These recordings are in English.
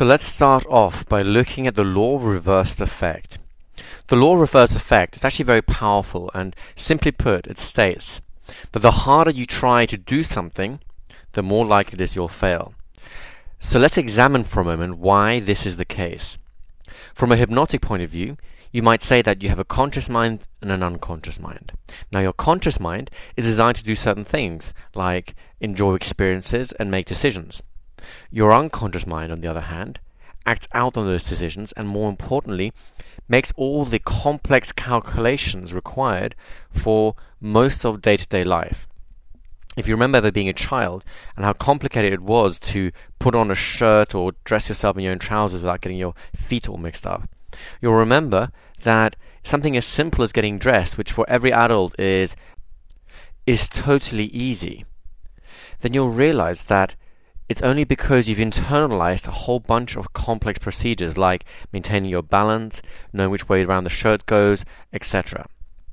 So let's start off by looking at the law of reversed effect. The law of reversed effect is actually very powerful, and simply put, it states that the harder you try to do something, the more likely it is you'll fail. So let's examine for a moment why this is the case. From a hypnotic point of view, you might say that you have a conscious mind and an unconscious mind. Now, your conscious mind is designed to do certain things, like enjoy experiences and make decisions. Your unconscious mind, on the other hand, acts out on those decisions and, more importantly, makes all the complex calculations required for most of day-to-day life. If you remember ever being a child and how complicated it was to put on a shirt or dress yourself in your own trousers without getting your feet all mixed up, you'll remember that something as simple as getting dressed, which for every adult is totally easy, then you'll realize that it's only because you've internalized a whole bunch of complex procedures like maintaining your balance, knowing which way around the shirt goes, etc.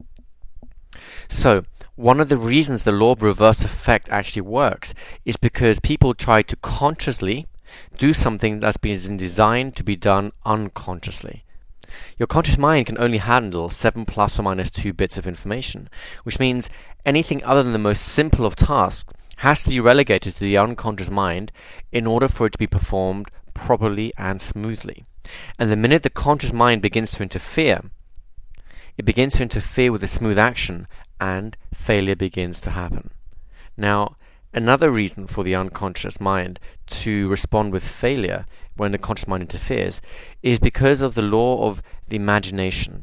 So, one of the reasons the law of reverse effect actually works is because people try to consciously do something that's been designed to be done unconsciously. Your conscious mind can only handle 7 plus or minus 2 bits of information, which means anything other than the most simple of tasks has to be relegated to the unconscious mind in order for it to be performed properly and smoothly. And the minute the conscious mind begins to interfere, it begins to interfere with the smooth action, and failure begins to happen. Now, another reason for the unconscious mind to respond with failure when the conscious mind interferes is because of the law of the imagination.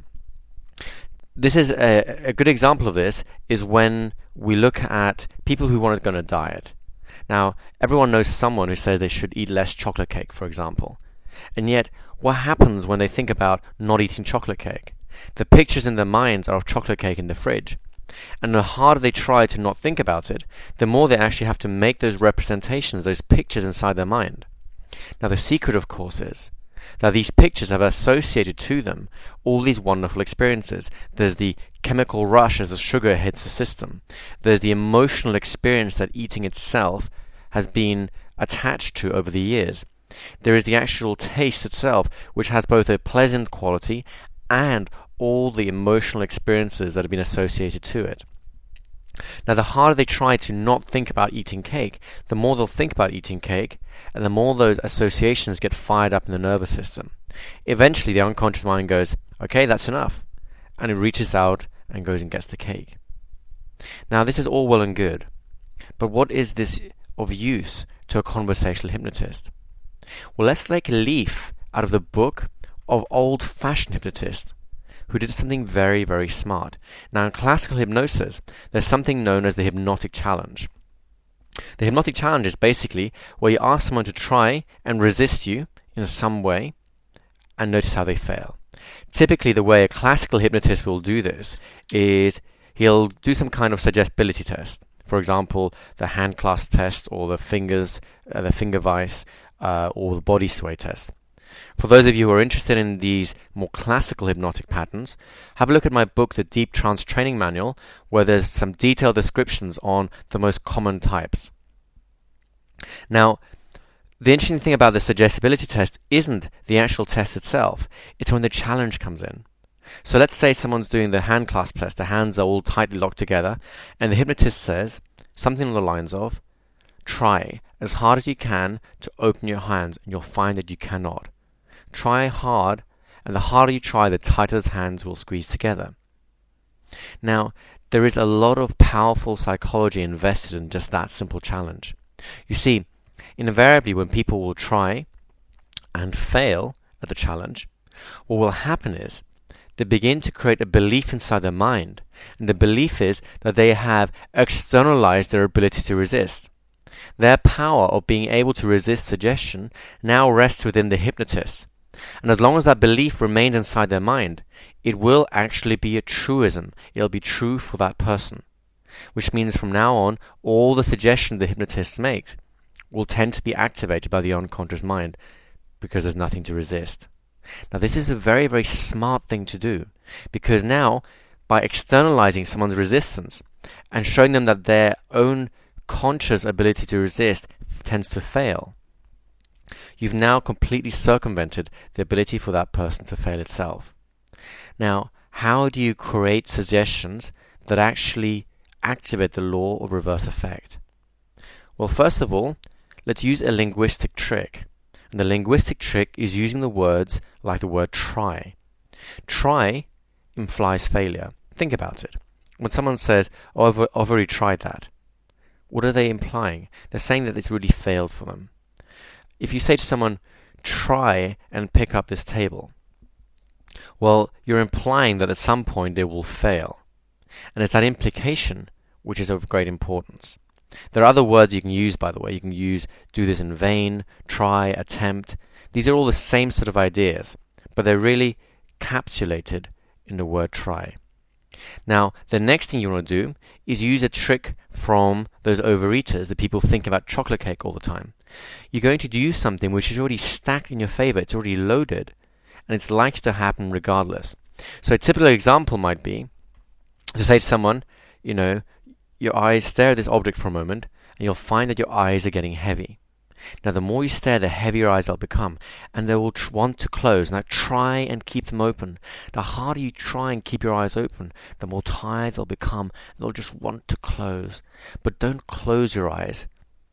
This is a good example of this is when we look at people who want to go on a diet. Now, everyone knows someone who says they should eat less chocolate cake, for example. And yet, what happens when they think about not eating chocolate cake? The pictures in their minds are of chocolate cake in the fridge. And the harder they try to not think about it, the more they actually have to make those representations, those pictures inside their mind. Now, the secret, of course, is that these pictures have associated to them all these wonderful experiences. There's the chemical rush as the sugar hits the system. There's the emotional experience that eating itself has been attached to over the years. There is the actual taste itself, which has both a pleasant quality and all the emotional experiences that have been associated to it. Now, the harder they try to not think about eating cake, the more they'll think about eating cake, and the more those associations get fired up in the nervous system. Eventually, the unconscious mind goes, okay, that's enough, and it reaches out and goes and gets the cake. Now, this is all well and good, but what is this of use to a conversational hypnotist? Well, let's take a leaf out of the book of old-fashioned hypnotists who did something very, very smart. Now, in classical hypnosis, there's something known as the hypnotic challenge. The hypnotic challenge is basically where you ask someone to try and resist you in some way and notice how they fail. Typically, the way a classical hypnotist will do this is he'll do some kind of suggestibility test. For example, the hand clasp test, or the finger vice, or the body sway test. For those of you who are interested in these more classical hypnotic patterns, have a look at my book, The Deep Trance Training Manual, where there's some detailed descriptions on the most common types. Now, the interesting thing about the suggestibility test isn't the actual test itself, it's when the challenge comes in. So let's say someone's doing the hand clasp test, the hands are all tightly locked together, and the hypnotist says something along the lines of, try as hard as you can to open your hands, and you'll find that you cannot. Try hard, and the harder you try, the tighter those hands will squeeze together. Now, there is a lot of powerful psychology invested in just that simple challenge. You see, invariably when people will try and fail at the challenge, what will happen is they begin to create a belief inside their mind, and the belief is that they have externalized their ability to resist. Their power of being able to resist suggestion now rests within the hypnotist. And as long as that belief remains inside their mind, it will actually be a truism. It'll be true for that person. Which means from now on, all the suggestions the hypnotist makes will tend to be activated by the unconscious mind because there's nothing to resist. Now, this is a very, very smart thing to do, because now, by externalizing someone's resistance and showing them that their own conscious ability to resist tends to fail, you've now completely circumvented the ability for that person to fail itself. Now, how do you create suggestions that actually activate the law of reverse effect? Well, first of all, let's use a linguistic trick. And the linguistic trick is using the words like the word try. Try implies failure. Think about it. When someone says, "Oh, I've already tried that," what are they implying? They're saying that it's really failed for them. If you say to someone, "Try and pick up this table," well, you're implying that at some point they will fail. And it's that implication which is of great importance. There are other words you can use, by the way. You can use do this in vain, try, attempt. These are all the same sort of ideas, but they're really capsulated in the word try. Now, the next thing you want to do is use a trick from those overeaters, the people think about chocolate cake all the time. You're going to use something which is already stacked in your favor. It's already loaded, and it's likely to happen regardless. So a typical example might be to say to someone, your eyes stare at this object for a moment, and you'll find that your eyes are getting heavy. Now, the more you stare, the heavier your eyes will become, and they will want to close. Now, try and keep them open. The harder you try and keep your eyes open, the more tired they'll become. They'll just want to close. But don't close your eyes.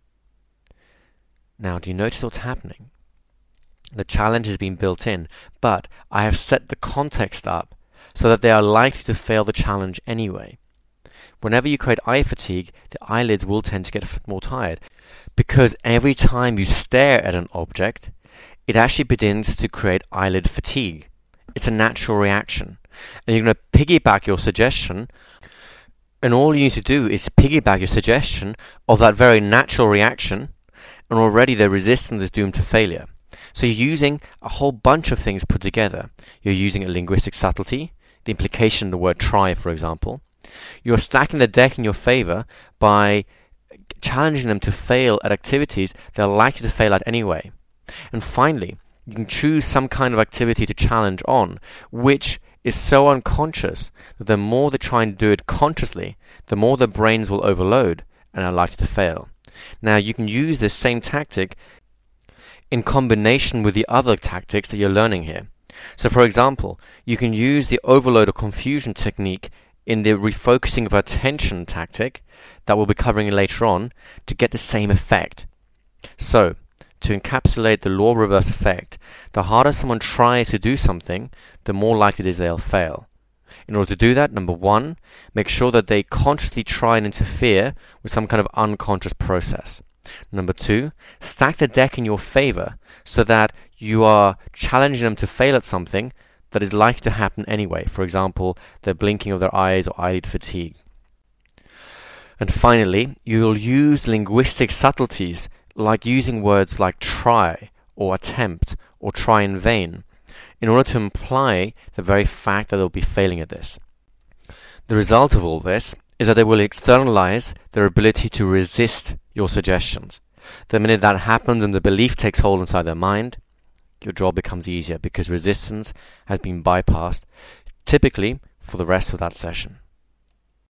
Now, do you notice what's happening? The challenge has been built in, but I have set the context up so that they are likely to fail the challenge anyway. Whenever you create eye fatigue, the eyelids will tend to get more tired, because every time you stare at an object, it actually begins to create eyelid fatigue. It's a natural reaction. And you're going to piggyback your suggestion, and all you need to do is piggyback your suggestion of that very natural reaction, and already the resistance is doomed to failure. So you're using a whole bunch of things put together. You're using a linguistic subtlety, the implication of the word try, for example. You're stacking the deck in your favor by challenging them to fail at activities they're likely to fail at anyway. And finally, you can choose some kind of activity to challenge on, which is so unconscious that the more they try and do it consciously, the more their brains will overload and are likely to fail. Now, you can use this same tactic in combination with the other tactics that you're learning here. So, for example, you can use the overload or confusion technique in the refocusing of attention tactic that we'll be covering later on to get the same effect. So, to encapsulate the law of reverse effect, the harder someone tries to do something, the more likely it is they'll fail. In order to do that, number one, make sure that they consciously try and interfere with some kind of unconscious process. Number two, stack the deck in your favor so that you are challenging them to fail at something that is likely to happen anyway. For example, the blinking of their eyes or eyelid fatigue. And finally, you'll use linguistic subtleties like using words like try or attempt or try in vain in order to imply the very fact that they'll be failing at this. The result of all this is that they will externalize their ability to resist your suggestions. The minute that happens and the belief takes hold inside their mind, your job becomes easier because resistance has been bypassed, typically for the rest of that session.